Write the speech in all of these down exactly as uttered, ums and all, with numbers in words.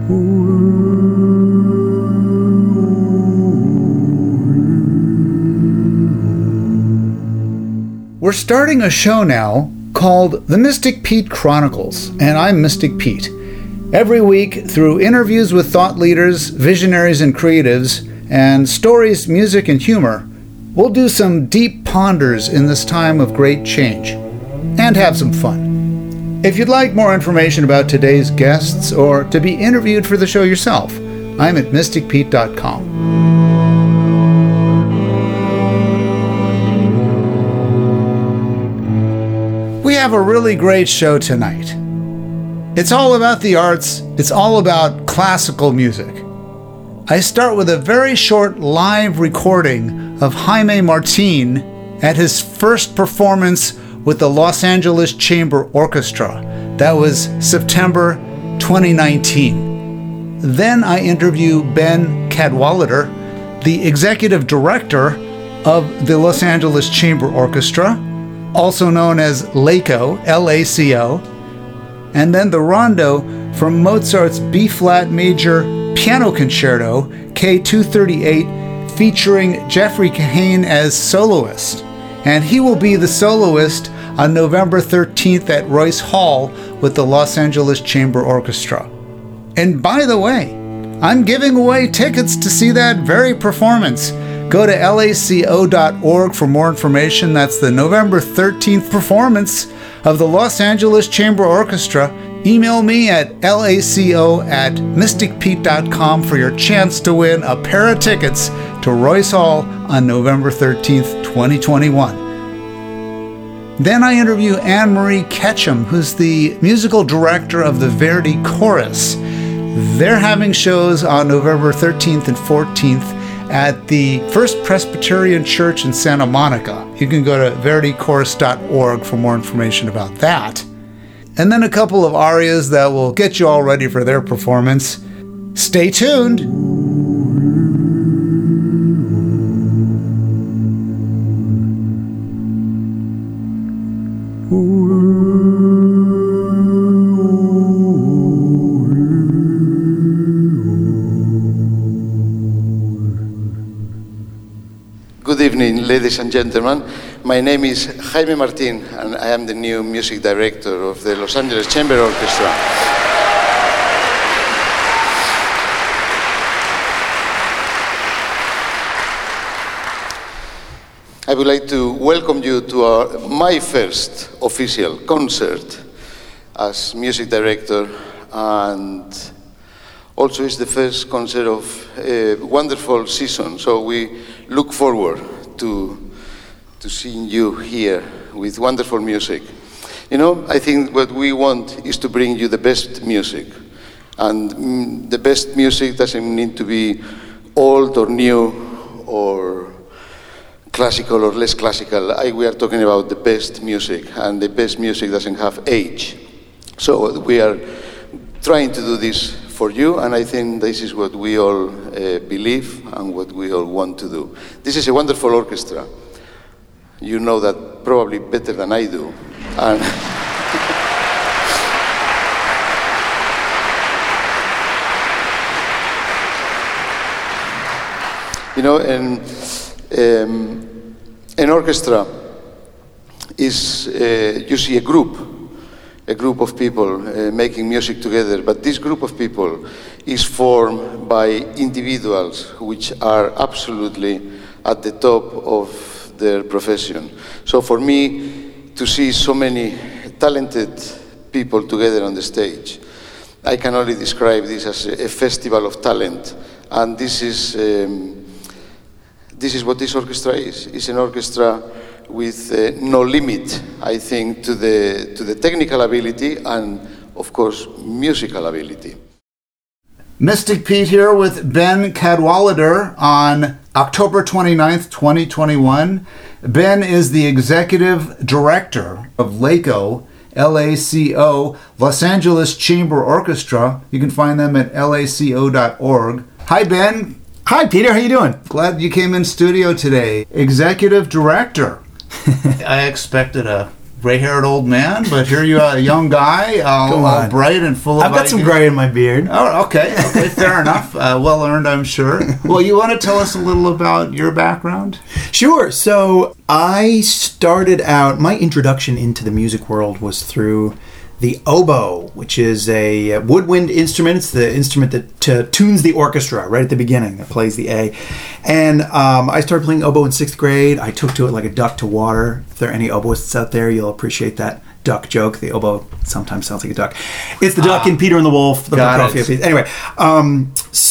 We're starting a show now called The Mystic Pete Chronicles, and I'm Mystic Pete. Every week, through interviews with thought leaders, visionaries, and creatives, and stories, music, and humor, we'll do some deep ponders in this time of great change, and have some fun. If you'd like more information about today's guests, or to be interviewed for the show yourself, I'm at mystic pete dot com. We have a really great show tonight. It's all about the arts. It's all about classical music. I start with a very short live recording of Jaime Martin at his first performance with the Los Angeles Chamber Orchestra. That was September twenty nineteen. Then I interview Ben Cadwallader, the executive director of the Los Angeles Chamber Orchestra, also known as LACO, L A C O, and then the rondo from Mozart's B-flat major piano concerto, K two thirty-eight, featuring Jeffrey Kahane as soloist. And he will be the soloist on November thirteenth at Royce Hall with the Los Angeles Chamber Orchestra. And by the way, I'm giving away tickets to see that very performance. Go to L A C O dot org for more information. That's the November thirteenth performance of the Los Angeles Chamber Orchestra. Email me at laco at mystic pete dot com for your chance to win a pair of tickets to Royce Hall on November thirteenth, twenty twenty-one. Then I interview Anne-Marie Ketchum, who's the musical director of the Verdi Chorus. They're having shows on November thirteenth and fourteenth at the First Presbyterian Church in Santa Monica. You can go to verdi chorus dot org for more information about that. And then a couple of arias that will get you all ready for their performance. Stay tuned. Good evening, ladies and gentlemen. My name is Jaime Martin, and I am the new music director of the Los Angeles Chamber Orchestra. I would like to welcome you to our, my first official concert as music director, and also it's the first concert of a wonderful season, so we look forward to, to seeing you here with wonderful music. You know, I think what we want is to bring you the best music. And mm, the best music doesn't need to be old or new or classical or less classical. I, we are talking about the best music, and the best music doesn't have age. So we are trying to do this for you, and I think this is what we all uh, believe and what we all want to do. This is a wonderful orchestra. You know that probably better than I do. And you know, and, um, an orchestra is, uh, you see a group, a group of people uh, making music together, but this group of people is formed by individuals which are absolutely at the top of their profession. So for me, to see so many talented people together on the stage, I can only describe this as a, a festival of talent, and this is um, this is what this orchestra is. It's an orchestra with uh, no limit, I think, to the to the technical ability and, of course, musical ability. Mystic Pete here with Ben Cadwallader on October twenty-ninth, twenty twenty-one. Ben is the executive director of LACO, L A C O, Los Angeles Chamber Orchestra. You can find them at L A C O dot org. Hi, Ben. Hi, Peter. How you doing? Glad you came in studio today. Executive director. I expected a gray-haired old man, but here you are, a young guy, all, all bright and full of I've got ideas. some gray in my beard. Oh, okay, okay, fair enough. Uh, well earned, I'm sure. Well, you want to tell us a little about your background? Sure. So I started out, my introduction into the music world was through the oboe, which is a woodwind instrument. It's the instrument that uh, tunes the orchestra right at the beginning, that plays the A. And um, I started playing oboe in sixth grade. I took to it like a duck to water. If there are any oboists out there, you'll appreciate that duck joke. The oboe sometimes sounds like a duck. It's the duck ah, in Peter and the Wolf. The got Prokofiev it. piece. Anyway, um,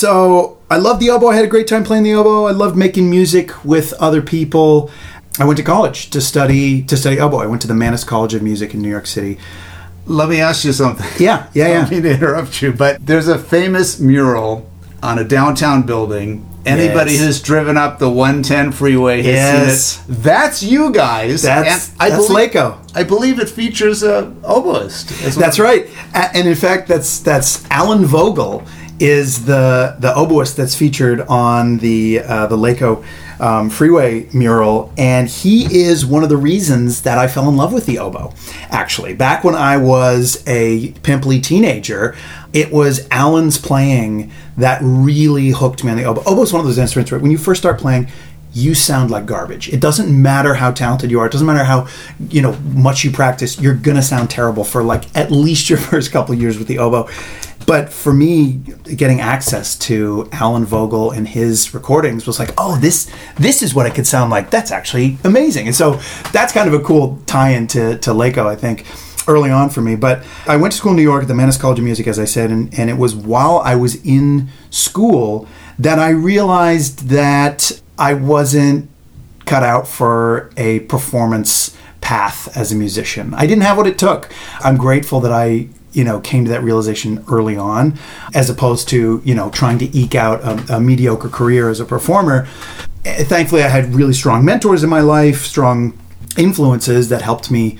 so I loved the oboe. I had a great time playing the oboe. I loved making music with other people. I went to college to study to study oboe. I went to the Mannes College of Music in New York City. Let me ask you something. Yeah, yeah, I yeah. don't mean to interrupt you, but there's a famous mural on a downtown building. Anybody Yes. who's driven up the one ten freeway has Yes. seen it. That's you guys. That's, And I that's believe, Laco. I believe it features a oboist. as well. That's right. A- And in fact, that's that's Alan Vogel is the the oboist that's featured on the uh, the Laco um, freeway mural, and he is one of the reasons that I fell in love with the oboe. Actually, back when I was a pimply teenager, it was Alan's playing that really hooked me on the oboe. Oboe is one of those instruments where when you first start playing, you sound like garbage. It doesn't matter how talented you are. It doesn't matter how, you know, much you practice. You're going to sound terrible for like at least your first couple of years with the oboe. But for me, getting access to Alan Vogel and his recordings was like, oh, this this is what it could sound like. That's actually amazing. And so that's kind of a cool tie-in to, to Laco, I think, early on for me. But I went to school in New York at the Mannes College of Music, as I said, and, and it was while I was in school that I realized that I wasn't cut out for a performance path as a musician. I didn't have what it took. I'm grateful that I, you know, came to that realization early on, as opposed to, you know, trying to eke out a, a mediocre career as a performer. Thankfully, I had really strong mentors in my life, strong influences that helped me.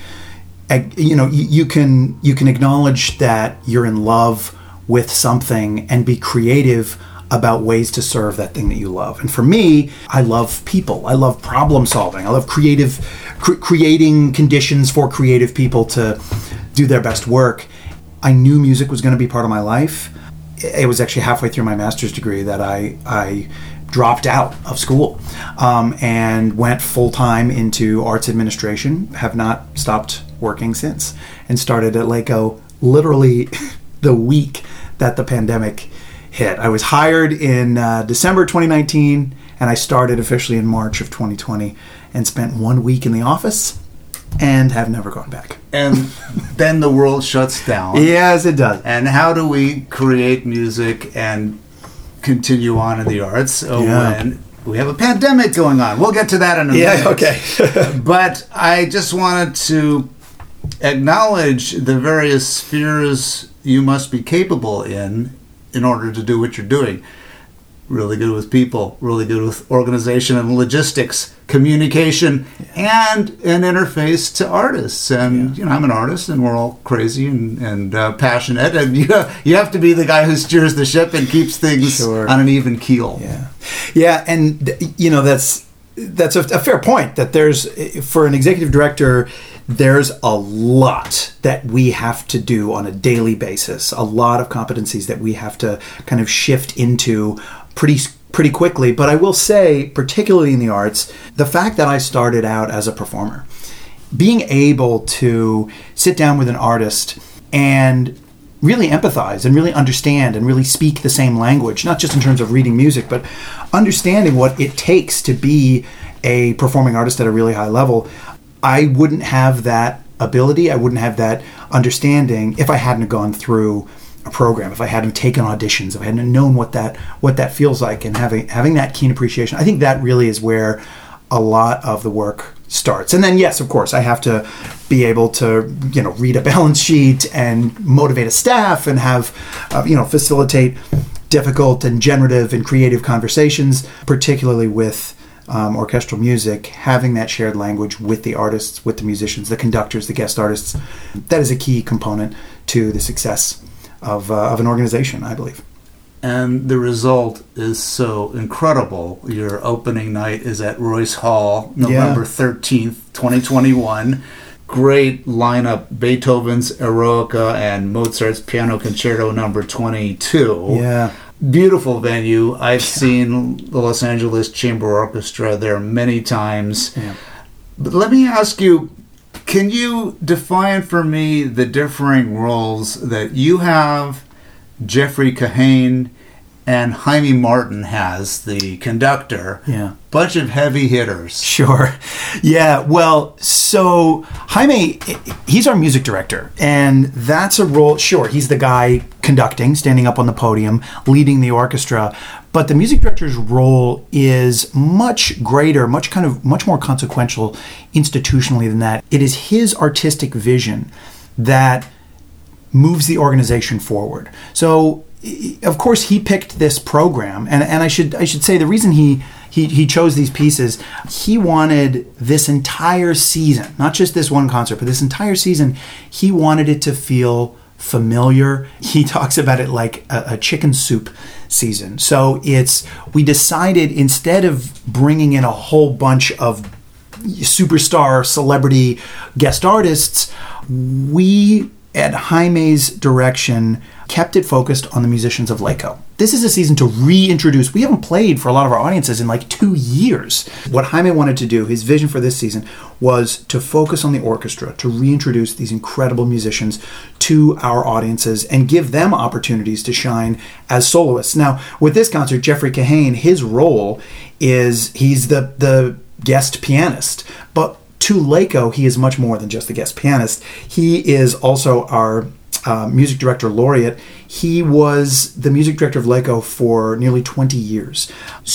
You know, you, you can you can acknowledge that you're in love with something and be creative about ways to serve that thing that you love. And for me, I love people. I love problem solving. I love creative, cr- creating conditions for creative people to do their best work. I knew music was going to be part of my life. It was actually halfway through my master's degree that I I dropped out of school um, and went full-time into arts administration. Have not stopped working since, and started at Laco literally the week that the pandemic hit. I was hired in uh, December twenty nineteen, and I started officially in March of twenty twenty, and spent one week in the office and have never gone back. And then the world shuts down. Yes, it does. And how do we create music and continue on in the arts uh, Yeah. when we have a pandemic going on? We'll get to that in a Yeah, minute. okay. But I just wanted to acknowledge the various spheres you must be capable in in order to do what you're doing. Really good with people, really good with organization and logistics, communication, and an interface to artists. And, Yeah. you know, I'm an artist, and we're all crazy and, and uh, passionate. And you, you have to be the guy who steers the ship and keeps things Sure. on an even keel. Yeah, yeah, and you know that's that's a, a fair point. That there's for an executive director, there's a lot that we have to do on a daily basis. A lot of competencies that we have to kind of shift into pretty pretty quickly. But I will say, particularly in the arts, the fact that I started out as a performer, being able to sit down with an artist and really empathize and really understand and really speak the same language, not just in terms of reading music, but understanding what it takes to be a performing artist at a really high level. I wouldn't have that ability, I wouldn't have that understanding if I hadn't gone through a program, if I hadn't taken auditions, if I hadn't known what that what that feels like, and having having that keen appreciation. I think that really is where a lot of the work starts. And then, yes, of course, I have to be able to, you know, read a balance sheet and motivate a staff and have, uh, you know, facilitate difficult and generative and creative conversations, particularly with um, orchestral music. Having that shared language with the artists, with the musicians, the conductors, the guest artists, that is a key component to the success of uh, of an organization, I believe. And the result is so incredible. Your opening night is at Royce Hall, November thirteenth, twenty twenty-one. great lineup, Beethoven's Eroica and Mozart's Piano Concerto number twenty-two. Yeah. Beautiful venue. I've seen the Los Angeles Chamber Orchestra there many times. Yeah. But let me ask you, can you define for me the differing roles that you have, Jeffrey Kahane, and Jaime Martin has, the conductor? Yeah. Bunch of heavy hitters. Sure. Yeah. Well, so Jaime, he's our music director, and that's a role. Sure, he's the guy conducting, standing up on the podium, leading the orchestra. But the music director's role is much greater, much kind of much more consequential institutionally than that. It is his artistic vision that moves the organization forward. So, of course, he picked this program, and, and I should I should say the reason he, he he chose these pieces, he wanted this entire season, not just this one concert, but this entire season, he wanted it to feel familiar. He talks about it like a, a chicken soup season. So it's, we decided instead of bringing in a whole bunch of superstar celebrity guest artists, we, at Jaime's direction, kept it focused on the musicians of LeCo. This is a season to reintroduce. We haven't played for a lot of our audiences in like two years. What Jaime wanted to do, his vision for this season, was to focus on the orchestra, to reintroduce these incredible musicians to our audiences and give them opportunities to shine as soloists. Now, with this concert, Jeffrey Kahane, his role is he's the, the guest pianist. But to LeCo, he is much more than just the guest pianist. He is also our Uh, music director laureate. He was the music director of LeCo for nearly twenty years.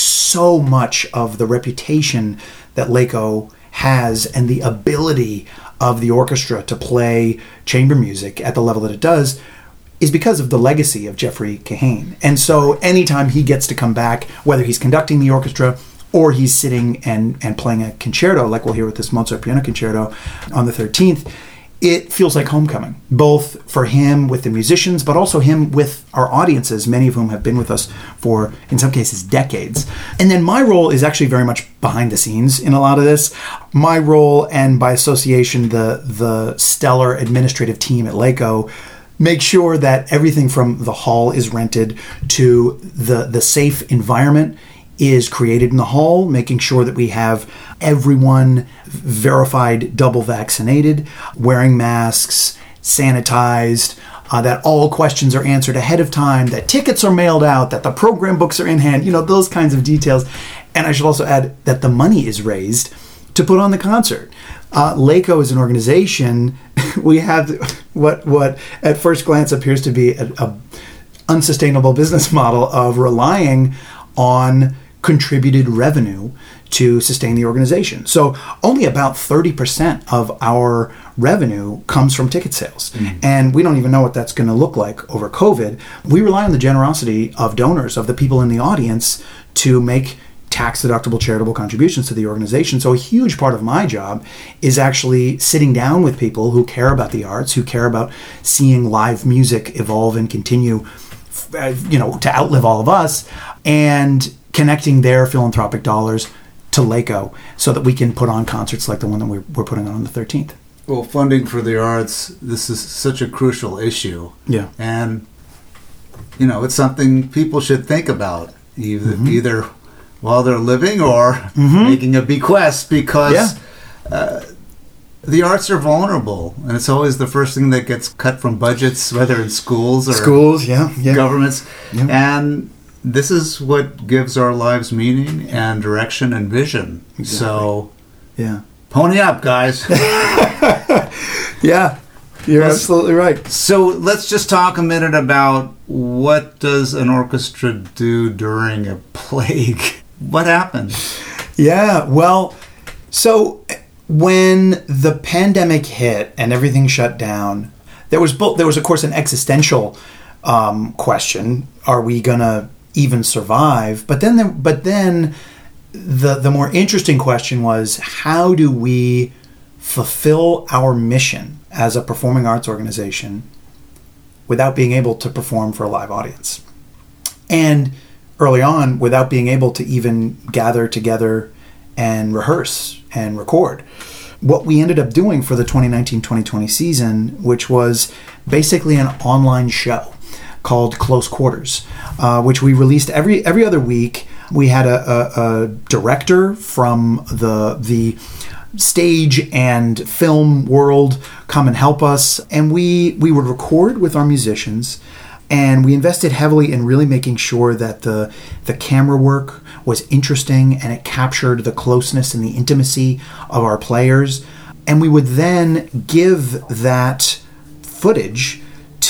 So much of the reputation that LeCo has and the ability of the orchestra to play chamber music at the level that it does is because of the legacy of Jeffrey Kahane. And so anytime he gets to come back, whether he's conducting the orchestra or he's sitting and, and playing a concerto, like we'll hear with this Mozart Piano Concerto on the thirteenth, it feels like homecoming, both for him with the musicians, but also him with our audiences, many of whom have been with us for, in some cases, decades. And then my role is actually very much behind the scenes in a lot of this. My role, and by association, the, the stellar administrative team at LeCo, make sure that everything from the hall is rented to the, the safe environment is created in the hall, making sure that we have everyone verified double vaccinated, wearing masks, sanitized, uh, that all questions are answered ahead of time, that tickets are mailed out, that the program books are in hand, you know, those kinds of details. And I should also add that the money is raised to put on the concert. Uh, LeCo is an organization. We have what what at first glance appears to be a, a unsustainable business model of relying on contributed revenue to sustain the organization. So only about thirty percent of our revenue comes from ticket sales. Mm-hmm. And we don't even know what that's going to look like over COVID. We rely on the generosity of donors, of the people in the audience, to make tax-deductible charitable contributions to the organization. So a huge part of my job is actually sitting down with people who care about the arts, who care about seeing live music evolve and continue, you know, to outlive all of us, and connecting their philanthropic dollars to LeCo so that we can put on concerts like the one that we're, we're putting on on the thirteenth. Well, funding for the arts, this is such a crucial issue. Yeah. And, you know, it's something people should think about, either, mm-hmm. either while they're living or mm-hmm. making a bequest, because yeah. uh, the arts are vulnerable, and it's always the first thing that gets cut from budgets, whether in schools or schools, yeah, yeah. governments. Yeah. And this is what gives our lives meaning and direction and vision. Exactly. So, yeah, pony up, guys. Yeah, you're let's, absolutely right. So let's just talk a minute about what does an orchestra do during a plague? What happened? Yeah, well, so when the pandemic hit and everything shut down, there was both, there was of course an existential um, question: are we gonna even survive? But then, the, but then, the the more interesting question was, how do we fulfill our mission as a performing arts organization without being able to perform for a live audience? And early on, without being able to even gather together and rehearse and record. what we ended up doing for the twenty nineteen twenty twenty season, which was basically an online show called Close Quarters, uh, which we released every every other week. We had a, a, a director from the the stage and film world come and help us, and we we would record with our musicians, and we invested heavily in really making sure that the the camera work was interesting and it captured the closeness and the intimacy of our players. And we would then give that footage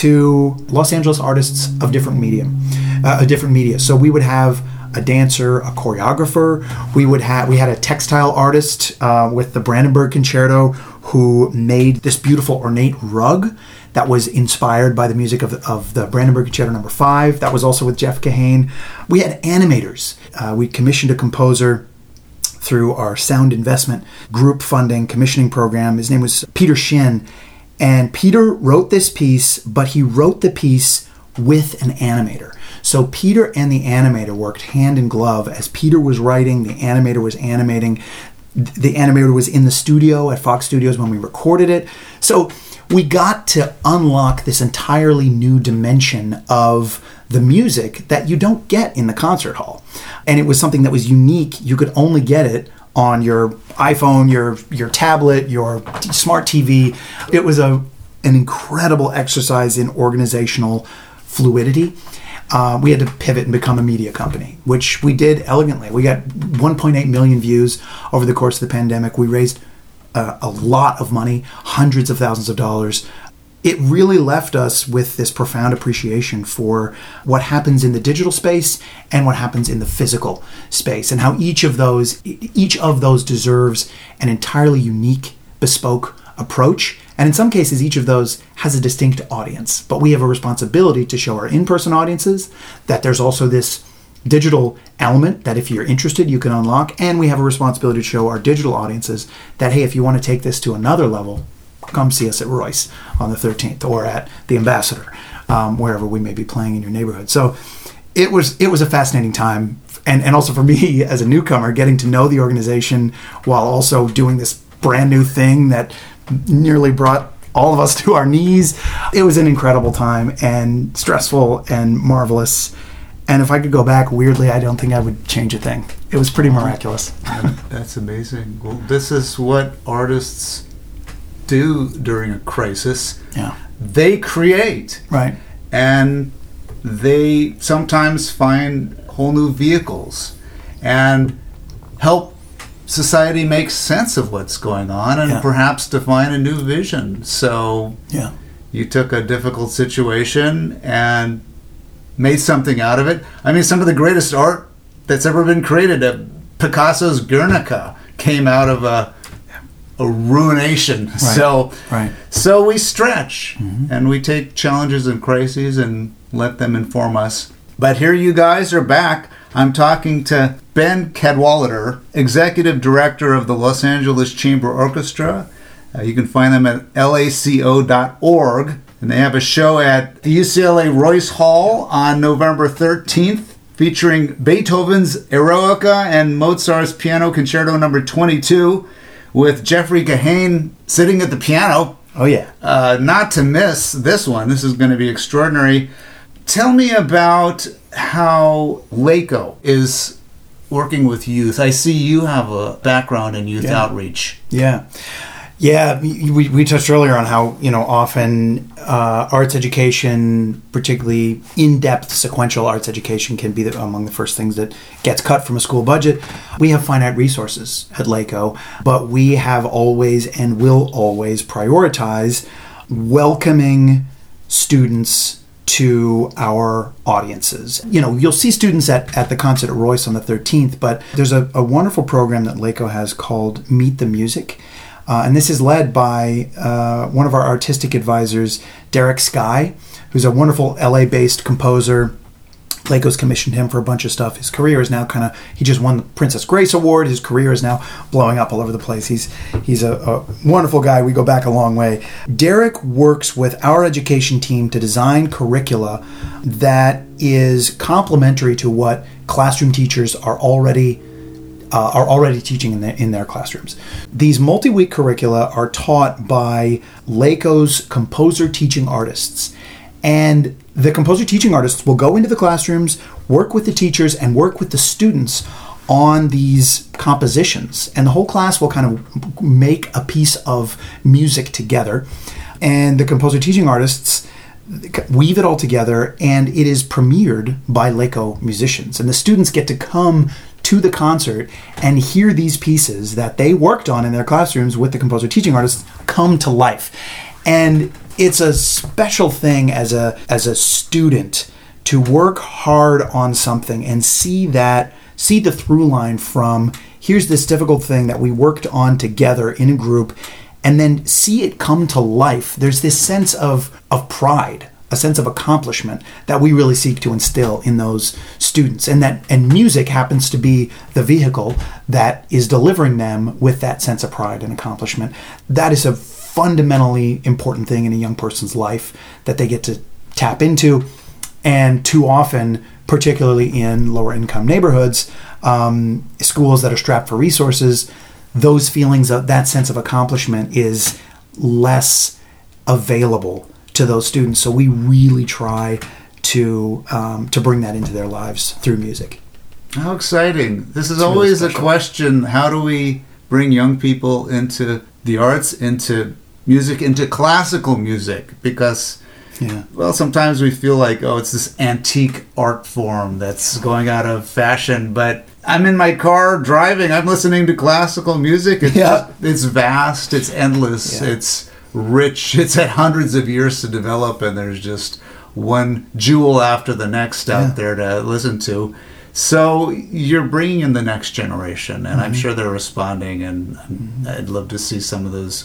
to Los Angeles artists of different medium, uh, a different media. So we would have a dancer, a choreographer. We would have we had a textile artist uh, with the Brandenburg Concerto who made this beautiful ornate rug that was inspired by the music of, of the Brandenburg Concerto number five. That was also with Jeff Kahane. We had animators. Uh, we commissioned a composer through our sound investment group funding commissioning program. His name was Peter Shin. And Peter wrote this piece, but he wrote the piece with an animator. So Peter and the animator worked hand in glove. As Peter was writing, the animator was animating. The animator was in the studio at Fox Studios when we recorded it. So we got to unlock this entirely new dimension of the music that you don't get in the concert hall. And it was something that was unique. You could only get it on your iPhone, your your tablet, your smart T V. It was a an incredible exercise in organizational fluidity. Uh, we had to pivot and become a media company, which we did elegantly. We got one point eight million views over the course of the pandemic. We raised uh, a lot of money, hundreds of thousands of dollars. It really left us with this profound appreciation for what happens in the digital space and what happens in the physical space, and how each of those each of those deserves an entirely unique, bespoke approach. And in some cases, each of those has a distinct audience. But we have a responsibility to show our in-person audiences that there's also this digital element that if you're interested, you can unlock. And we have a responsibility to show our digital audiences that, hey, if you want to take this to another level, come see us at Royce on the thirteenth or at the Ambassador, um, wherever we may be playing in your neighborhood. So it was it was a fascinating time. And, and also for me as a newcomer, getting to know the organization while also doing this brand new thing that nearly brought all of us to our knees. It was an incredible time and stressful and marvelous. And if I could go back, weirdly, I don't think I would change a thing. It was pretty miraculous. That's amazing. Well, this is what artists do during a crisis. Yeah. They create. Right. And they sometimes find whole new vehicles and help society make sense of what's going on and yeah. perhaps define a new vision. So yeah. you took a difficult situation and made something out of it. I mean, some of the greatest art that's ever been created, uh, Picasso's Guernica, came out of a, a ruination. Right. So, right. so we stretch mm-hmm. and we take challenges and crises and let them inform us. But here you guys are back. I'm talking to Ben Cadwallader, Executive Director of the Los Angeles Chamber Orchestra. Uh, you can find them at L A C O dot org. And they have a show at the U C L A Royce Hall on November thirteenth, featuring Beethoven's Eroica and Mozart's Piano Concerto number twenty-two, with Jeffrey Kahane sitting at the piano. Oh, yeah. Uh, not to miss this one. This is going to be extraordinary. Tell me about how LACO is working with youth. I see you have a background in youth yeah. outreach. Yeah. Yeah, we, we touched earlier on how, you know, often uh, arts education, particularly in-depth sequential arts education, can be the, among the first things that gets cut from a school budget. We have finite resources at LACO, but we have always and will always prioritize welcoming students to our audiences. You know, you'll see students at, at the concert at Royce on the thirteenth, but there's a, a wonderful program that LACO has called Meet the Music. Uh, and this is led by uh, one of our artistic advisors, Derek Sky, who's a wonderful L A-based composer. LACO's commissioned him for a bunch of stuff. His career is now kind of, he just won the Princess Grace Award. His career is now blowing up all over the place. He's he's a, a wonderful guy. We go back a long way. Derek works with our education team to design curricula that is complementary to what classroom teachers are already uh, are already teaching in, the, in their classrooms. These multi-week curricula are taught by LACO's composer teaching artists. And the composer teaching artists will go into the classrooms, work with the teachers, and work with the students on these compositions. And the whole class will kind of make a piece of music together. And the composer teaching artists weave it all together, and it is premiered by LACO musicians. And the students get to come to the concert and hear these pieces that they worked on in their classrooms with the composer teaching artists come to life. And it's a special thing as a as a student to work hard on something and see that see the through line from here's this difficult thing that we worked on together in a group, and then see it come to life. There's this sense of of pride, a sense of accomplishment that we really seek to instill in those students. And that and music happens to be the vehicle that is delivering them with that sense of pride and accomplishment. That is a fundamentally important thing in a young person's life that they get to tap into. And too often, particularly in lower income neighborhoods, um, schools that are strapped for resources, those feelings of that sense of accomplishment is less available to those students. So we really try to um, to bring that into their lives through music. How exciting. This is It's always really a special. question. How do we bring young people into the arts, into music, into classical music? Because, Yeah. well, sometimes we feel like, oh, it's this antique art form that's going out of fashion. But I'm in my car driving. I'm listening to classical music. It's, Yeah. just, it's vast. It's endless. Yeah. It's rich. It's had hundreds of years to develop, and there's just one jewel after the next out Yeah. there to listen to. So you're bringing in the next generation, and I'm sure they're responding, and Mm-hmm. I'd love to see some of those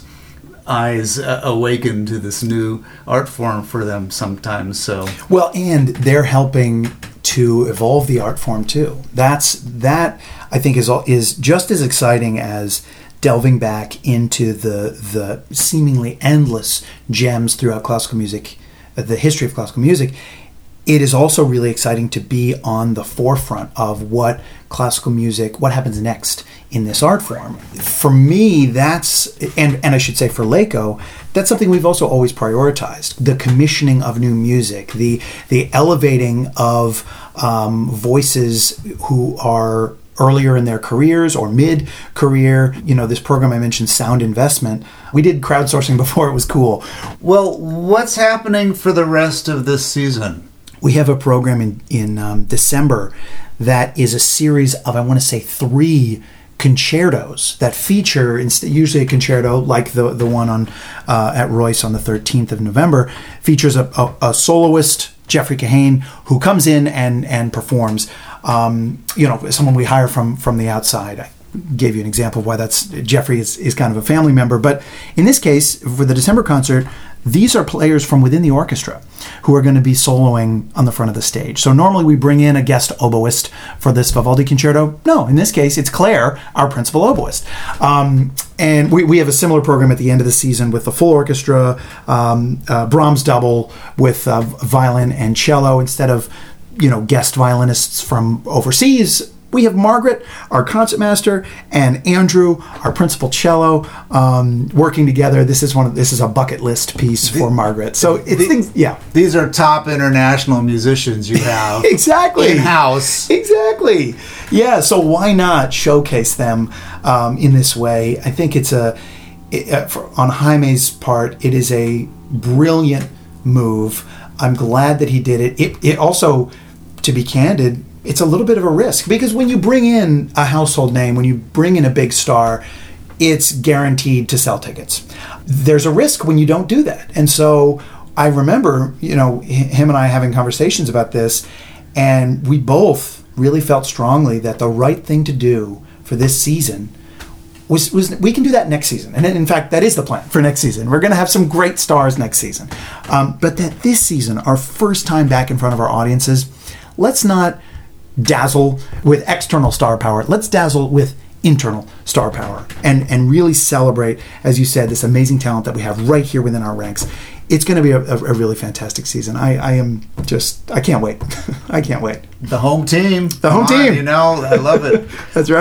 eyes uh, awaken to this new art form for them sometimes. So Well, and they're helping to evolve the art form too. That's that I think is all, is just as exciting as delving back into the the seemingly endless gems throughout classical music, uh, the history of classical music. It is also really exciting to be on the forefront of what classical music, what happens next in this art form. For me, that's, and, and I should say for LACO, that's something we've also always prioritized. The commissioning of new music, the the elevating of um, voices who are earlier in their careers or mid-career. You know, this program I mentioned, Sound Investment, we did crowdsourcing before it was cool. well, what's happening for the rest of this season? We have a program in, in um, December that is a series of, I want to say, three concertos that feature, inst- usually a concerto like the the one on uh, at Royce on the thirteenth of November, features a, a, a soloist, Jeffrey Kahane, who comes in and, and performs. Um, you know, someone we hire from, from the outside. I gave you an example of why that's, Jeffrey is, is kind of a family member. But in this case, for the December concert, these are players from within the orchestra who are going to be soloing on the front of the stage. So normally we bring in a guest oboist for this Vivaldi concerto. No, in this case, it's Claire, our principal oboist. Um, and we, we have a similar program at the end of the season with the full orchestra, um, uh, Brahms double with uh, violin and cello instead of, you know, guest violinists from overseas. We have Margaret, our concertmaster, and Andrew, our principal cello, um, working together. This is one of this is a bucket list piece for Margaret. So it's the- things, yeah, These are top international musicians you have exactly in-house. Exactly. Yeah. So why not showcase them um, in this way? I think it's a it, uh, for, on Jaime's part. It is a brilliant move. I'm glad that he did it. It, it also, to be candid, it's a little bit of a risk because when you bring in a household name, when you bring in a big star, it's guaranteed to sell tickets. There's a risk when you don't do that. And so I remember, you know, him and I having conversations about this, and we both really felt strongly that the right thing to do for this season was, was we can do that next season. And in fact, that is the plan for next season. We're going to have some great stars next season. Um, but that this season, our first time back in front of our audiences, let's not dazzle with external star power. Let's dazzle with internal star power and, and really celebrate, as you said, this amazing talent that we have right here within our ranks. It's going to be a, a, a really fantastic season. I, I am just, I can't wait. I can't wait. The home team. The home Come on, team. You know, I love it. That's right.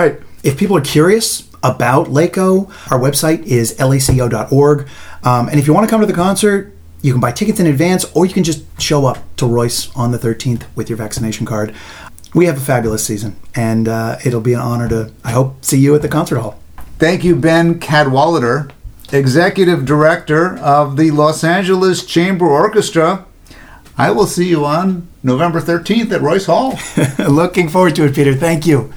if people are curious about LACO, our website is laco dot org. Um, and if you want to come to the concert, you can buy tickets in advance, or you can just show up to Royce on the thirteenth with your vaccination card. We have a fabulous season, and uh, it'll be an honor to, I hope, see you at the concert hall. Thank you, Ben Cadwallader, Executive Director of the Los Angeles Chamber Orchestra. I will see you on November thirteenth at Royce Hall. Looking forward to it, Peter. Thank you.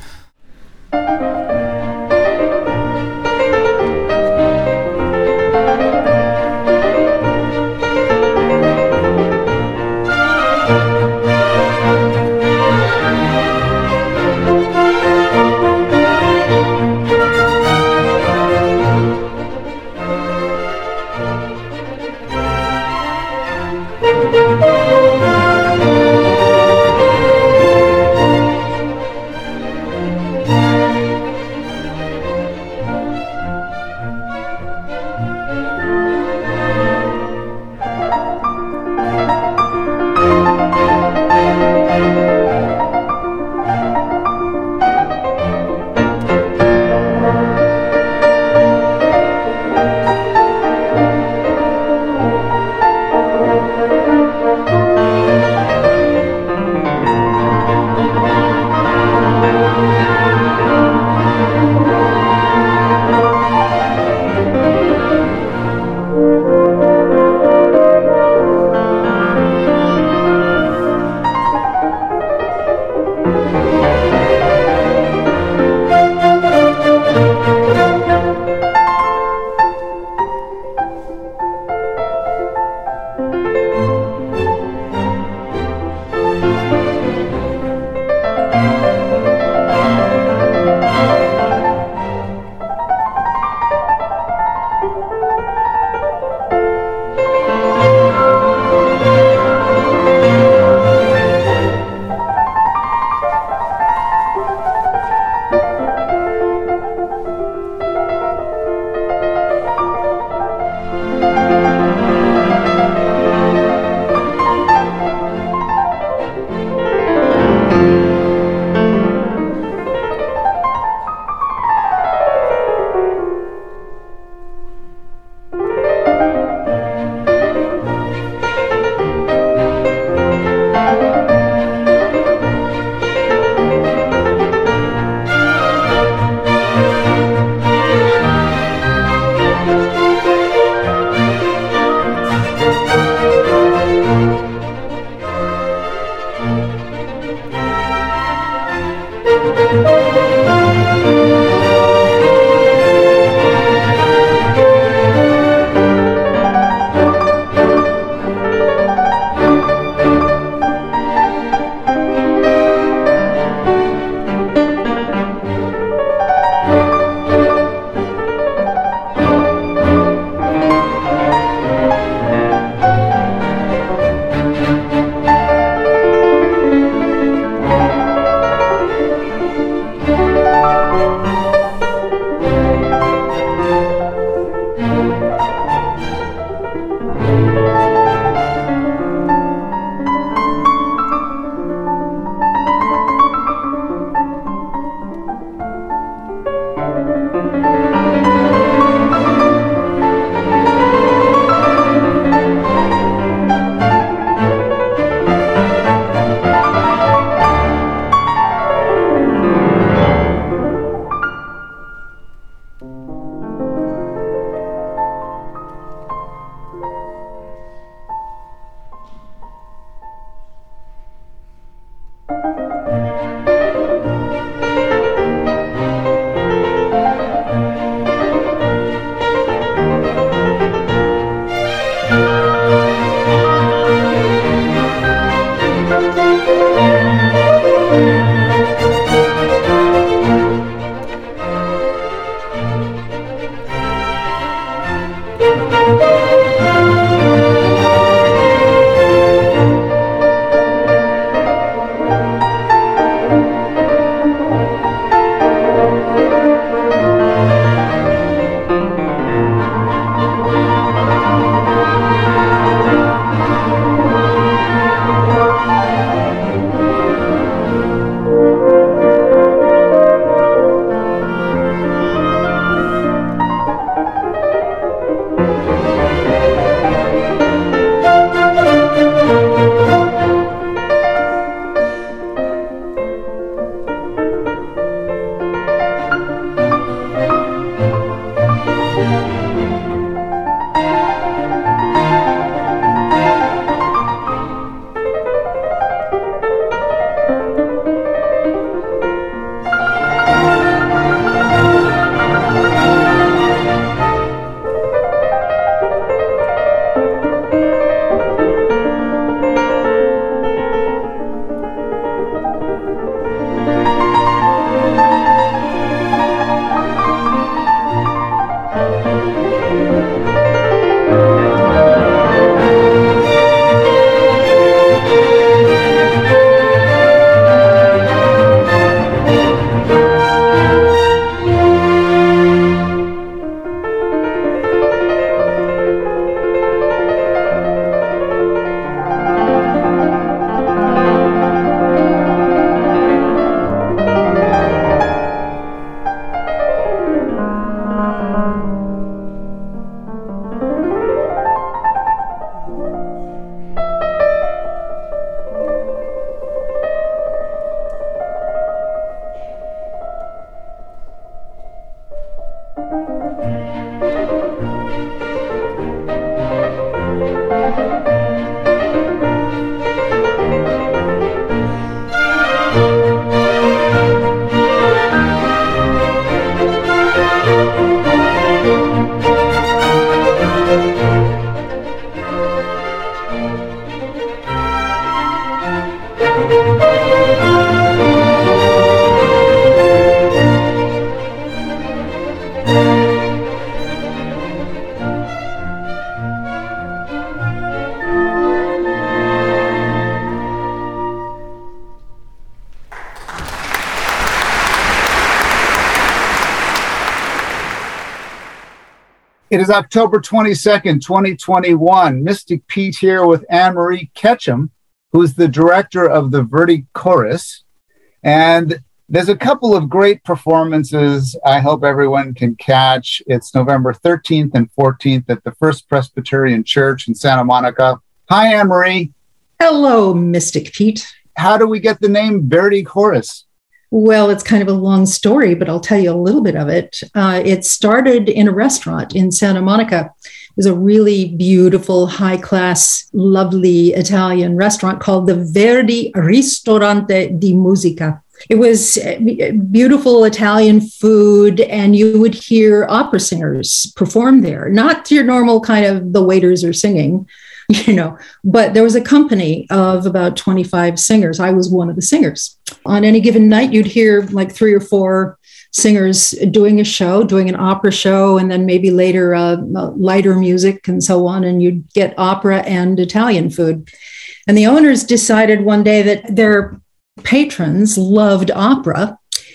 It is October twenty-second, twenty twenty-one. Mystic Pete here with Anne-Marie Ketchum, who's the director of the Verdi Chorus. And there's a couple of great performances I hope everyone can catch. It's November thirteenth and fourteenth at the First Presbyterian Church in Santa Monica. Hi, Anne-Marie. Hello, Mystic Pete. How do we get the name Verdi Chorus? Well, it's kind of a long story, but I'll tell you a little bit of it. Uh, it started in a restaurant in Santa Monica. It was a really beautiful, high-class, lovely Italian restaurant called the Verdi Ristorante di Musica. It was beautiful Italian food, and you would hear opera singers perform there. Not your normal kind of the waiters are singing, you know, but there was a company of about twenty-five singers. I was one of the singers. On any given night, you'd hear like three or four singers doing a show, doing an opera show, and then maybe later uh, lighter music and so on, and you'd get opera and Italian food. And the owners decided one day that their patrons loved opera,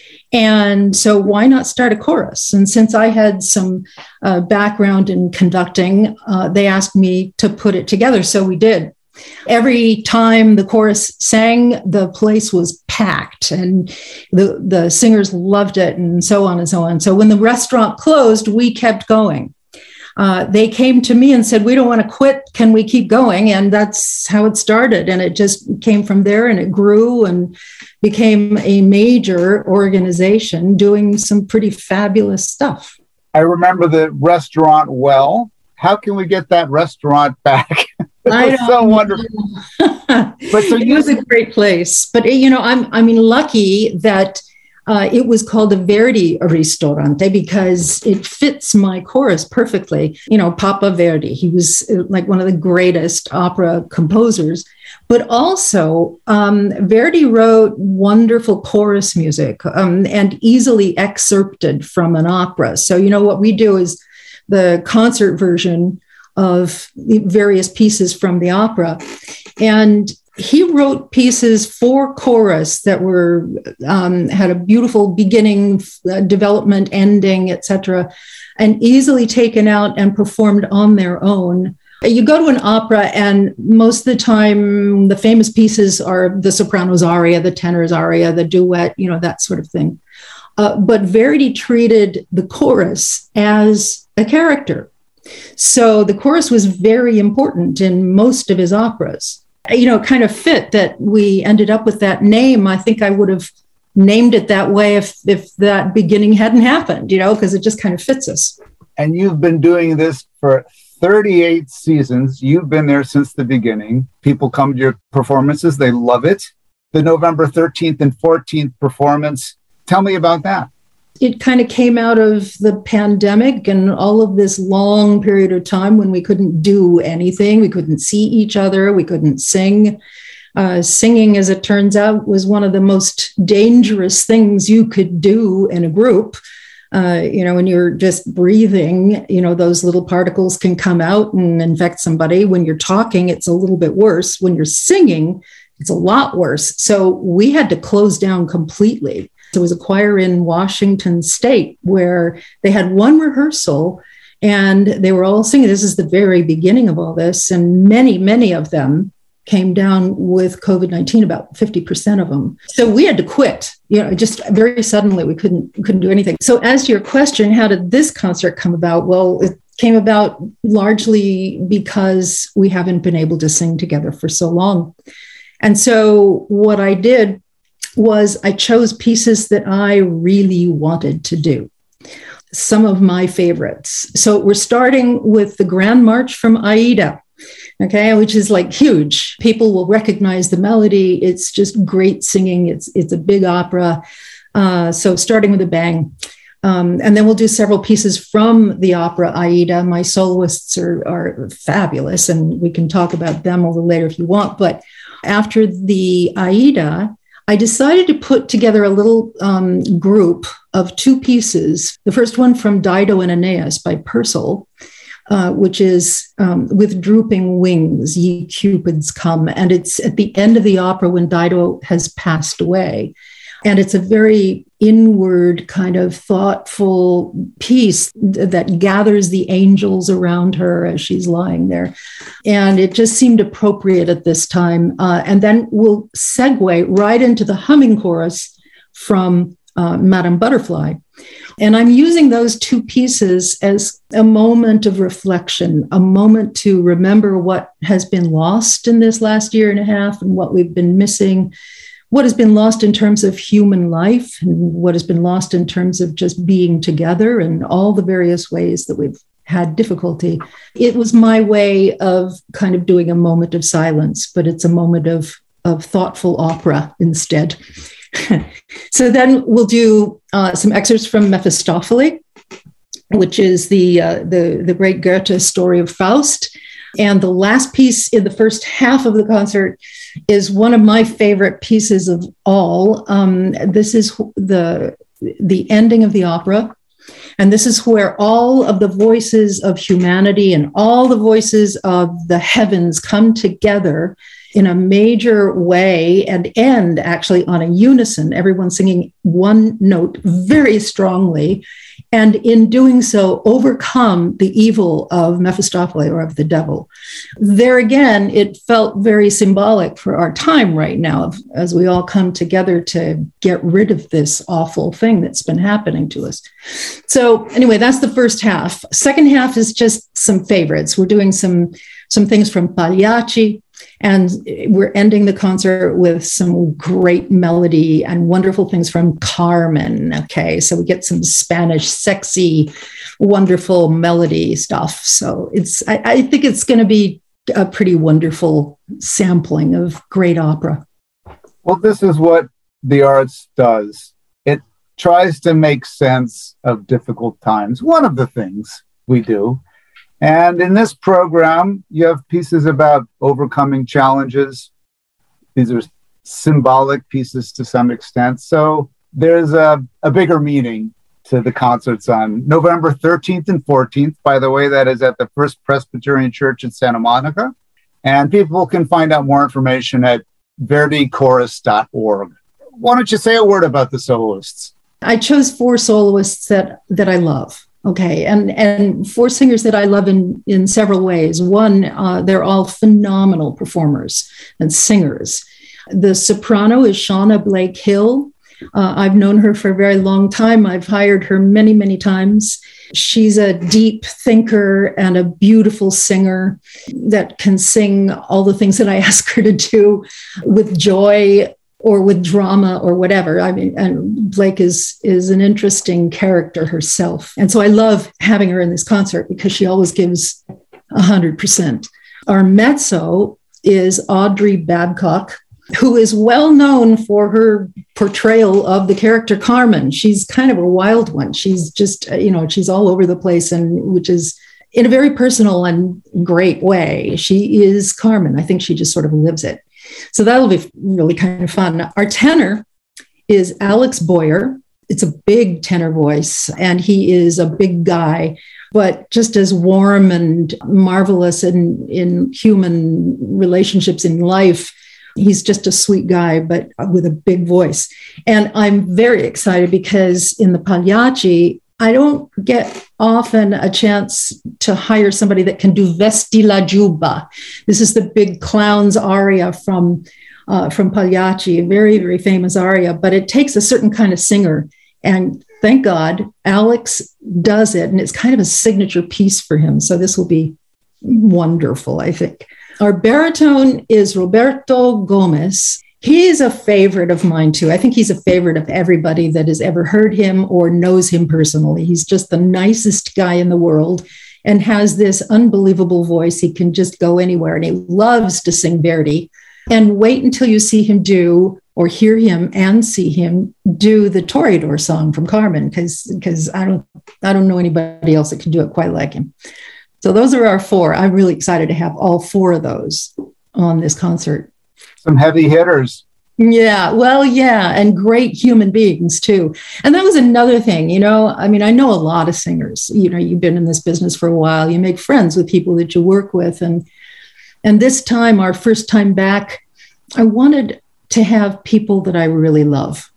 and so why not start a chorus? And since I had some uh, background in conducting, uh, they asked me to put it together. So we did. Every time the chorus sang, the place was packed and the, the singers loved it and so on and so on. So when the restaurant closed, we kept going. Uh, they came to me and said, we don't want to quit. Can we keep going? And that's how it started. And it just came from there, and it grew and became a major organization doing some pretty fabulous stuff. I remember the restaurant well. How can we get that restaurant back? It I was so wonderful. But so it was a great place. But, you know, I'm, I mean, lucky that Uh, it was called a Verdi Ristorante because it fits my chorus perfectly. You know, Papa Verdi, he was like one of the greatest opera composers, but also um, Verdi wrote wonderful chorus music um, and easily excerpted from an opera. So, you know, what we do is the concert version of various pieces from the opera. And he wrote pieces for chorus that were um, had a beautiful beginning, uh, development, ending, et cetera, and easily taken out and performed on their own. You go to an opera, and most of the time, the famous pieces are the soprano's aria, the tenor's aria, the duet, you know, that sort of thing. Uh, but Verdi treated the chorus as a character. So the chorus was very important in most of his operas. You know, it kind of fit that we ended up with that name. I think I would have named it that way if, if that beginning hadn't happened, you know, because it just kind of fits us. And you've been doing this for thirty-eight seasons. You've been there since the beginning. People come to your performances. They love it. The November thirteenth and fourteenth performance. Tell me about that. It kind of came out of the pandemic and all of this long period of time when we couldn't do anything. We couldn't see each other. We couldn't sing. Uh, singing, as it turns out, was one of the most dangerous things you could do in a group. Uh, you know, when you're just breathing, you know, those little particles can come out and infect somebody. When you're talking, it's a little bit worse. When you're singing, it's a lot worse. So we had to close down completely. There was a choir in Washington State where they had one rehearsal and they were all singing. This is the very beginning of all this. And many, many of them came down with COVID nineteen, about fifty percent of them. So we had to quit, you know, just very suddenly. We couldn't, couldn't do anything. So as to your question, how did this concert come about? Well, it came about largely because we haven't been able to sing together for so long. And so what I did was I chose pieces that I really wanted to do, some of my favorites. So we're starting with the Grand March from Aida, okay, which is like huge. People will recognize the melody. It's just great singing. It's, it's a big opera. Uh, so starting with a bang. Um, and then we'll do several pieces from the opera Aida. My soloists are, are fabulous, and we can talk about them a little later if you want. But after the Aida, I decided to put together a little um, group of two pieces. The first one from Dido and Aeneas by Purcell, uh, which is um, with drooping wings, ye Cupids come. And it's at the end of the opera when Dido has passed away. And it's a very inward, kind of thoughtful piece that gathers the angels around her as she's lying there. And it just seemed appropriate at this time. Uh, and then we'll segue right into the humming chorus from uh, Madame Butterfly. And I'm using those two pieces as a moment of reflection, a moment to remember what has been lost in this last year and a half and what we've been missing, what has been lost in terms of human life and what has been lost in terms of just being together and all the various ways that we've had difficulty. It was my way of kind of doing a moment of silence, but it's a moment of, of thoughtful opera instead. So then we'll do uh, some excerpts from Mephistopheles, which is the, uh, the, the great Goethe story of Faust. And the last piece in the first half of the concert is one of my favorite pieces of all. Um, this is the, the ending of the opera. And this is where all of the voices of humanity and all the voices of the heavens come together in a major way and end actually on a unison, everyone singing one note very strongly. And in doing so, overcome the evil of Mephistopheles or of the devil. There again, it felt very symbolic for our time right now, as we all come together to get rid of this awful thing that's been happening to us. So anyway, that's the first half. Second half is just some favorites. We're doing some, some things from Pagliacci. And we're ending the concert with some great melody and wonderful things from Carmen. Okay, so we get some Spanish, sexy, wonderful melody stuff. So it's, I, I think it's going to be a pretty wonderful sampling of great opera. Well, this is what the arts does. It tries to make sense of difficult times. One of the things we do. And in this program, you have pieces about overcoming challenges. These are symbolic pieces to some extent. So there's a, a bigger meaning to the concerts on November thirteenth and fourteenth. By the way, that is at the First Presbyterian Church in Santa Monica. And people can find out more information at verdi chorus dot org. Why don't you say a word about the soloists? I chose four soloists that, that I love. Okay, and, and four singers that I love in, in several ways. One, uh, they're all phenomenal performers and singers. The soprano is Shauna Blake Hill. Uh, I've known her for a very long time. I've hired her many, many times. She's a deep thinker and a beautiful singer that can sing all the things that I ask her to do with joy or with drama or whatever. I mean, and Blake is, is an interesting character herself. And so I love having her in this concert because she always gives one hundred percent. Our mezzo is Audrey Babcock, who is well known for her portrayal of the character Carmen. She's kind of a wild one. She's just, you know, she's all over the place, and which is in a very personal and great way. She is Carmen. I think she just sort of lives it. So that'll be really kind of fun. Our tenor is Alex Boyer. It's a big tenor voice, and he is a big guy, but just as warm and marvelous in, in human relationships in life. He's just a sweet guy, but with a big voice. And I'm very excited because in the Pagliacci, I don't get often a chance to hire somebody that can do Vesti la Giubba. This is the big clown's aria from, uh, from Pagliacci, a very, very famous aria, but it takes a certain kind of singer. And thank God, Alex does it. And it's kind of a signature piece for him. So this will be wonderful, I think. Our baritone is Roberto Gomez. He's a favorite of mine, too. I think he's a favorite of everybody that has ever heard him or knows him personally. He's just the nicest guy in the world and has this unbelievable voice. He can just go anywhere, and he loves to sing Verdi. And wait until you see him do or hear him and see him do the Toreador song from Carmen, because because I don't I don't know anybody else that can do it quite like him. So those are our four. I'm really excited to have all four of those on this concert. Some heavy hitters. Yeah, well, yeah, and great human beings too. And that was another thing, you know, I mean, I know a lot of singers, you know, you've been in this business for a while, you make friends with people that you work with. And, and this time, our first time back, I wanted to have people that I really love.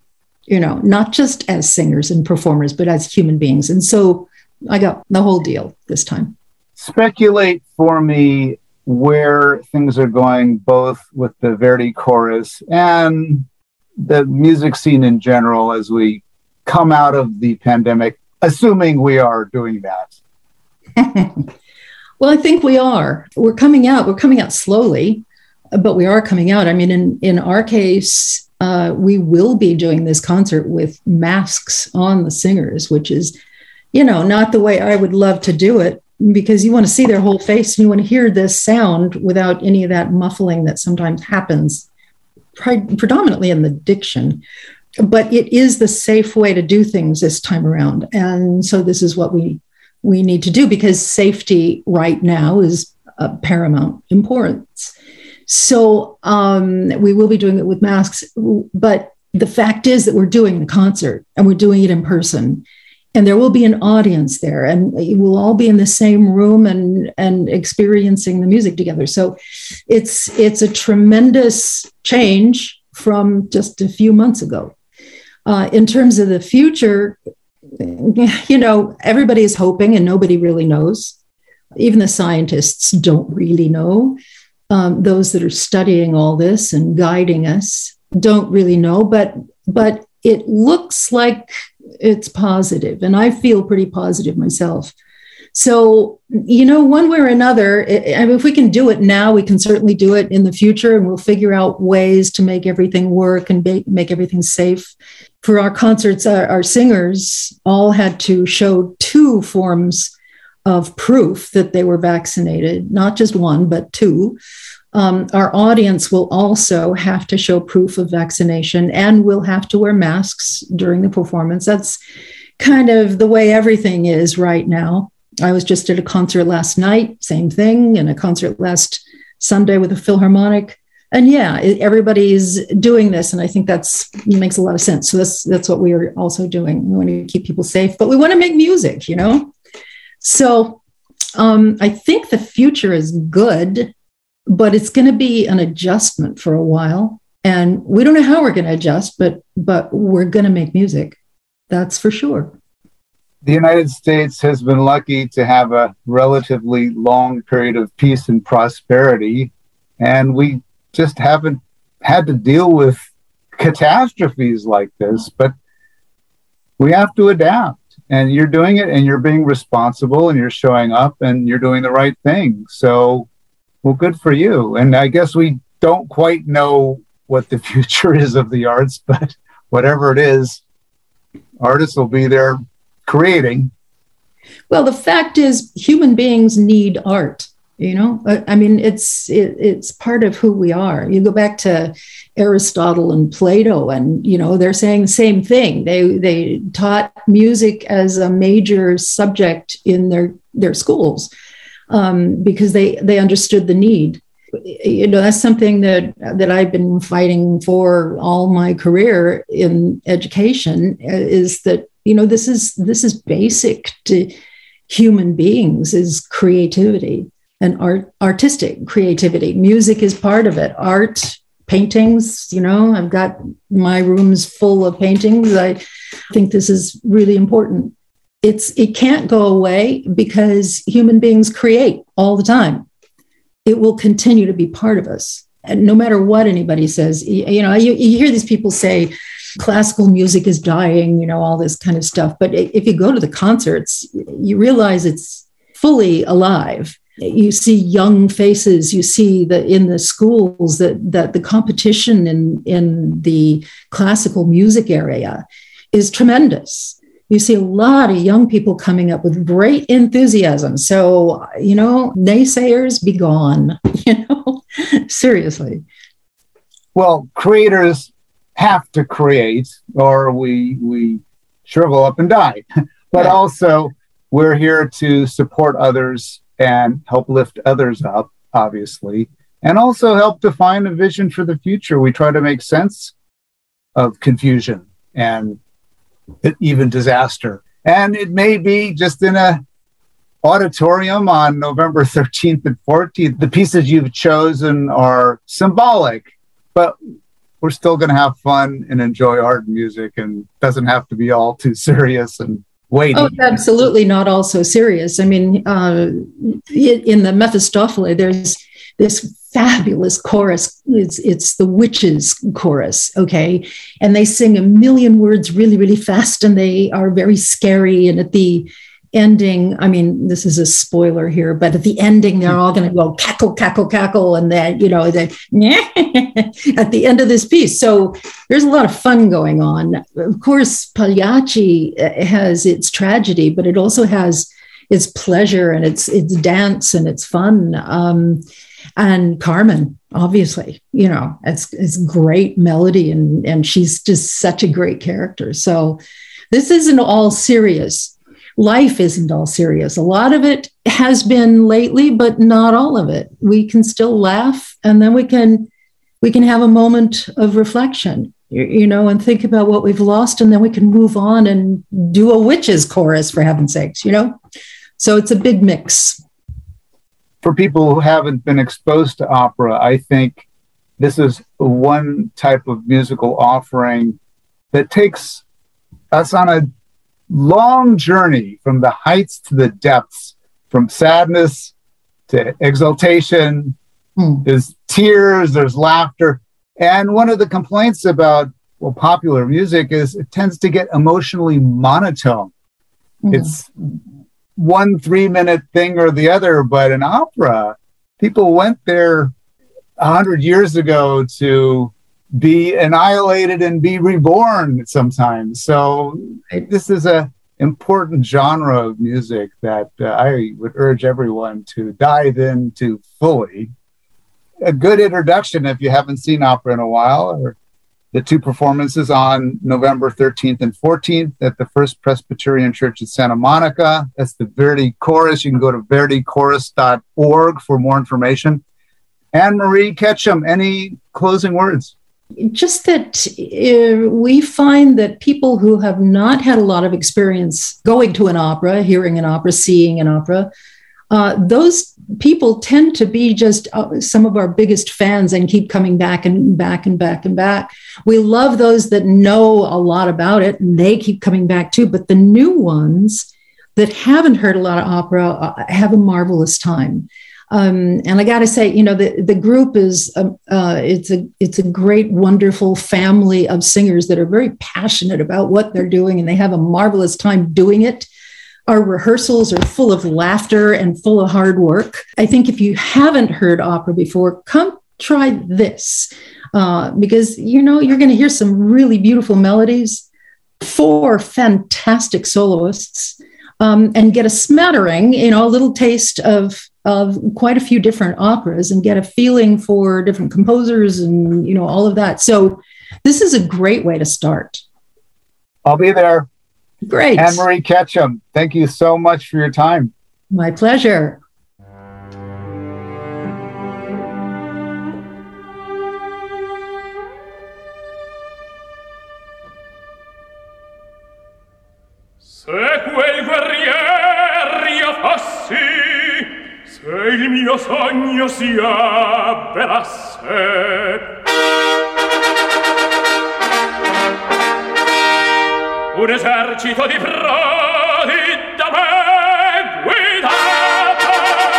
you know, not just as singers and performers, but as human beings. And so I got the whole deal this time. Speculate for me where things are going, both with the Verdi chorus and the music scene in general as we come out of the pandemic, assuming we are doing that. Well, I think we are. We're coming out. We're coming out slowly, but we are coming out. I mean, in, in our case, uh, we will be doing this concert with masks on the singers, which is, you know, not the way I would love to do it, because you want to see their whole face and you want to hear this sound without any of that muffling that sometimes happens, pre- predominantly in the diction. But it is the safe way to do things this time around. And so this is what we we need to do, because safety right now is of paramount importance. So um, we will be doing it with masks. But the fact is that we're doing the concert and we're doing it in person. And there will be an audience there, and we'll all be in the same room and, and experiencing the music together. So it's it's a tremendous change from just a few months ago. Uh, in terms of the future, you know, everybody is hoping and nobody really knows. Even the scientists don't really know. Um, those that are studying all this and guiding us don't really know, but but it looks like it's positive, and I feel pretty positive myself. So, you know, one way or another, I mean, if we can do it now, we can certainly do it in the future, and we'll figure out ways to make everything work and make, make everything safe. For our concerts, our, our singers all had to show two forms of proof that they were vaccinated, not just one, but two. Um, our audience will also have to show proof of vaccination, and will have to wear masks during the performance. That's kind of the way everything is right now. I was just at a concert last night, same thing, and a concert last Sunday with a Philharmonic. And yeah, everybody's doing this, and I think that's makes a lot of sense. So that's that's what we are also doing. We want to keep people safe, but we want to make music, you know? So um, I think the future is good, but it's going to be an adjustment for a while. And we don't know how we're going to adjust, but but we're going to make music. That's for sure. The United States has been lucky to have a relatively long period of peace and prosperity, and we just haven't had to deal with catastrophes like this, but we have to adapt. And you're doing it, and you're being responsible, and you're showing up, and you're doing the right thing. So, well, good for you. And I guess we don't quite know what the future is of the arts, but whatever it is, artists will be there creating. Well, the fact is, human beings need art. You know, I mean, it's it, it's part of who we are. You go back to Aristotle and Plato, and you know they're saying the same thing. They they taught music as a major subject in their their schools um, because they they understood the need. You know, that's something that that I've been fighting for all my career in education. Is that you know this is this is basic to human beings, is creativity. And art, artistic creativity. Music is part of it. Art, paintings, you know, I've got my rooms full of paintings. I think this is really important. It's it can't go away because human beings create all the time. It will continue to be part of us. And no matter what anybody says, you, you know, you, you hear these people say classical music is dying, you know, all this kind of stuff. But if you go to the concerts, you realize it's fully alive. You see young faces. You see that in the schools that that the competition in, in the classical music area is tremendous. You see a lot of young people coming up with great enthusiasm. So, you know, naysayers be gone, you know, seriously. Well, creators have to create or we we shrivel up and die. But Right. Also, we're here to support others and help lift others up, obviously, and also help define a vision for the future. We try to make sense of confusion and even disaster. And it may be just in a auditorium on November thirteenth and fourteenth. The pieces you've chosen are symbolic, but we're still going to have fun and enjoy art and music, and doesn't have to be all too serious and weighty. Oh, absolutely not all so serious. I mean, uh, in the Mephistopheles, there's this fabulous chorus. It's, it's the witches chorus, okay? And they sing a million words really, really fast, and they are very scary. And at the ending, I mean, this is a spoiler here, but at the ending, they're all going to go cackle, cackle, cackle, and then, you know, they at the end of this piece. So there's a lot of fun going on. Of course, Pagliacci has its tragedy, but it also has its pleasure and its its dance and its fun. Um, and Carmen, obviously, you know, it's it's great melody, and and she's just such a great character. So this isn't all serious. Life isn't all serious. A lot of it has been lately, but not all of it. We can still laugh, and then we can we can have a moment of reflection, you, you know, and think about what we've lost, and then we can move on and do a witches chorus, for heaven's sakes, you know. So it's a big mix. For people who haven't been exposed to opera, I think this is one type of musical offering that takes us on a long journey from the heights to the depths, from sadness to exultation. Hmm. There's tears, there's laughter. And one of the complaints about, well, popular music is it tends to get emotionally monotone. Hmm. It's one three-minute thing or the other, but in opera, people went there a hundred years ago to be annihilated and be reborn sometimes. So this is a important genre of music that uh, I would urge everyone to dive into fully. A good introduction, if you haven't seen opera in a while, are the two performances on November thirteenth and fourteenth at the First Presbyterian Church in Santa Monica. That's the Verdi Chorus. You can go to verdi chorus dot org for more information. Anne-Marie Ketchum, any closing words? Just that uh, we find that people who have not had a lot of experience going to an opera, hearing an opera, seeing an opera, uh, those people tend to be just uh, some of our biggest fans and keep coming back and back and back and back. We love those that know a lot about it, and they keep coming back too. But the new ones that haven't heard a lot of opera uh, have a marvelous time. Um, and I got to say, you know, the, the group is, uh, uh, it's a it's a great, wonderful family of singers that are very passionate about what they're doing, and they have a marvelous time doing it. Our rehearsals are full of laughter and full of hard work. I think if you haven't heard opera before, come try this, uh, because, you know, you're going to hear some really beautiful melodies, four fantastic soloists, um, and get a smattering, you know, a little taste of of quite a few different operas, and get a feeling for different composers and, you know, all of that. So this is a great way to start. I'll be there. Great. Anne-Marie Ketchum, thank you so much for your time. My pleasure. Se quel guerrier io fossi, se il mio sogno si avverasse, un esercito di frodi da me guidato,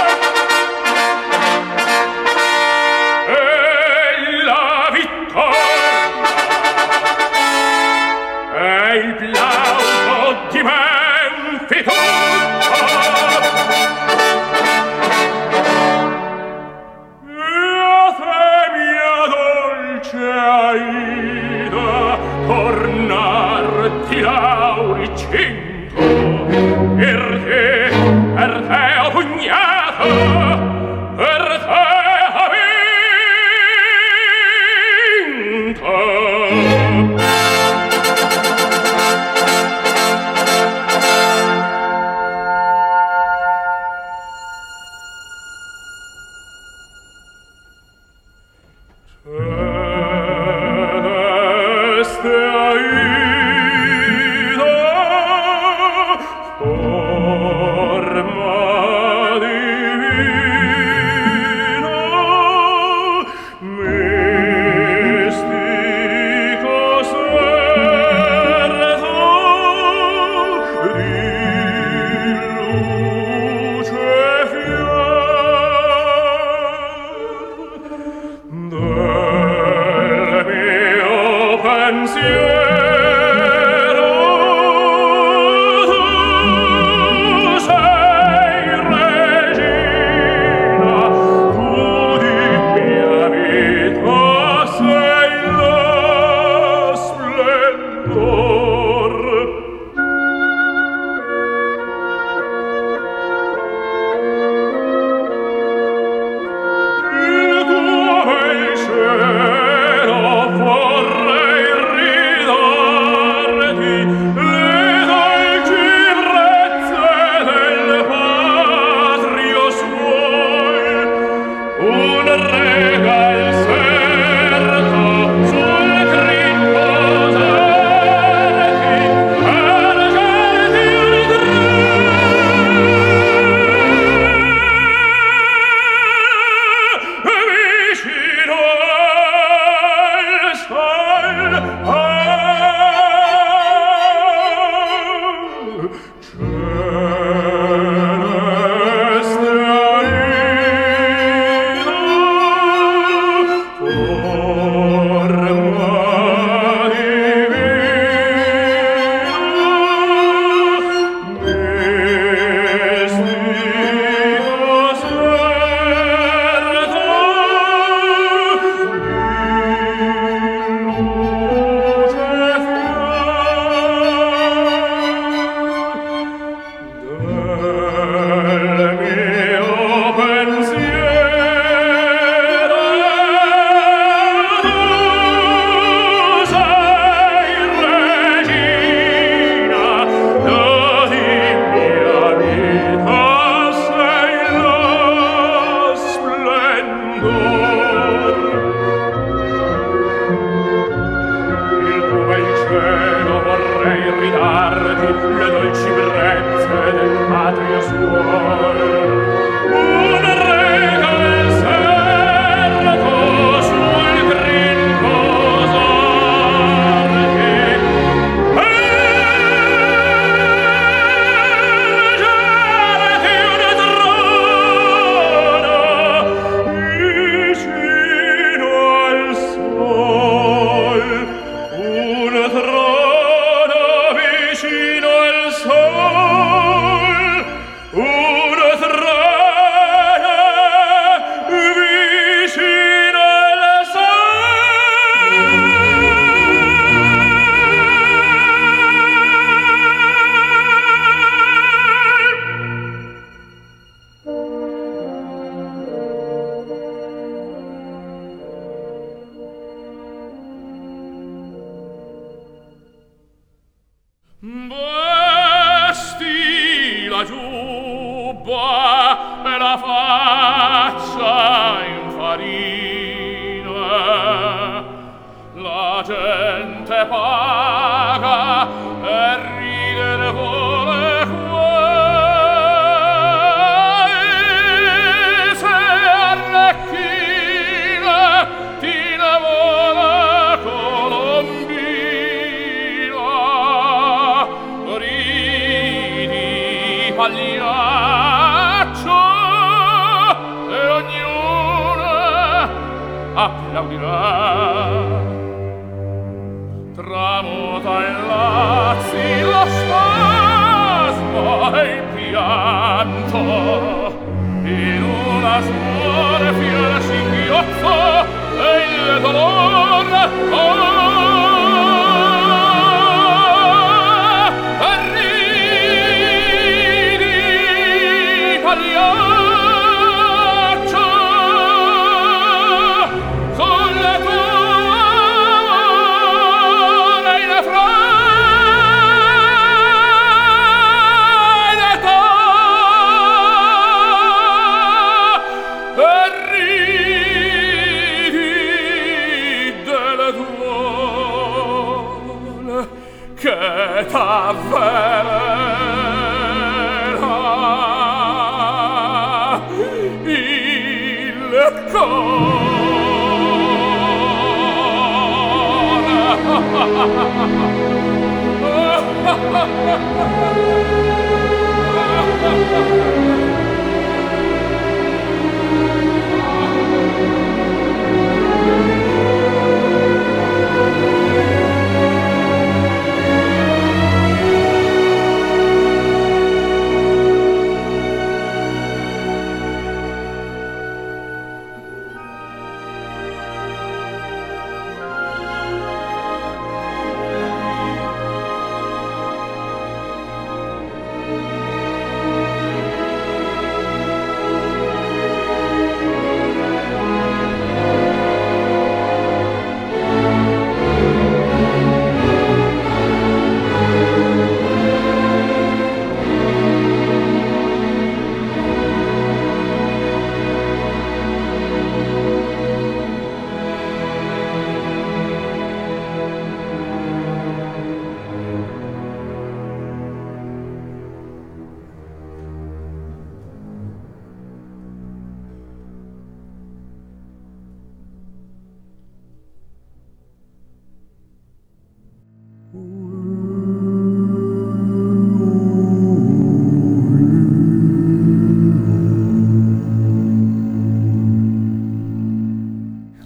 e la vittoria e il plauso di Menfi tutto. E te mia dolce Aida, tornarti lauricinto, per te, per te ho pugnato, per te ho vinto. Mystic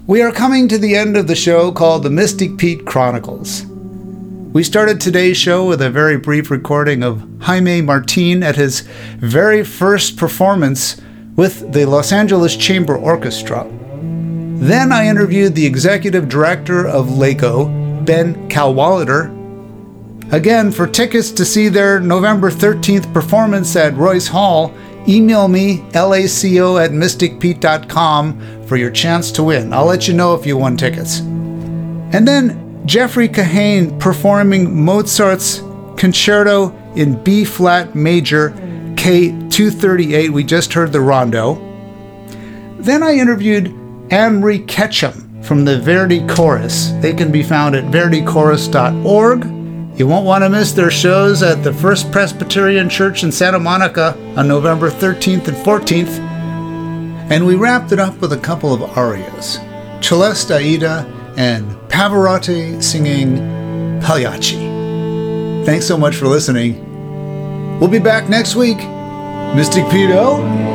We are coming to the end of the show called the Mystic Pete Chronicles. We started today's show with a very brief recording of Jaime Martin at his very first performance with the Los Angeles Chamber Orchestra. Then I interviewed the executive director of LACO, Ben Cadwallader. Again, for tickets to see their November thirteenth performance at Royce Hall, email me, laco at mystic pete dot com, for your chance to win. I'll let you know if you won tickets. And then Jeffrey Kahane performing Mozart's Concerto in B-flat major, K two thirty-eight. We just heard the rondo. Then I interviewed Anne-Marie Ketchum from the Verdi Chorus. They can be found at verdi chorus dot org. You won't want to miss their shows at the First Presbyterian Church in Santa Monica on November thirteenth and fourteenth. And we wrapped it up with a couple of arias. Celeste Aida and Pavarotti singing Pagliacci. Thanks so much for listening. We'll be back next week. Mystic Pete out.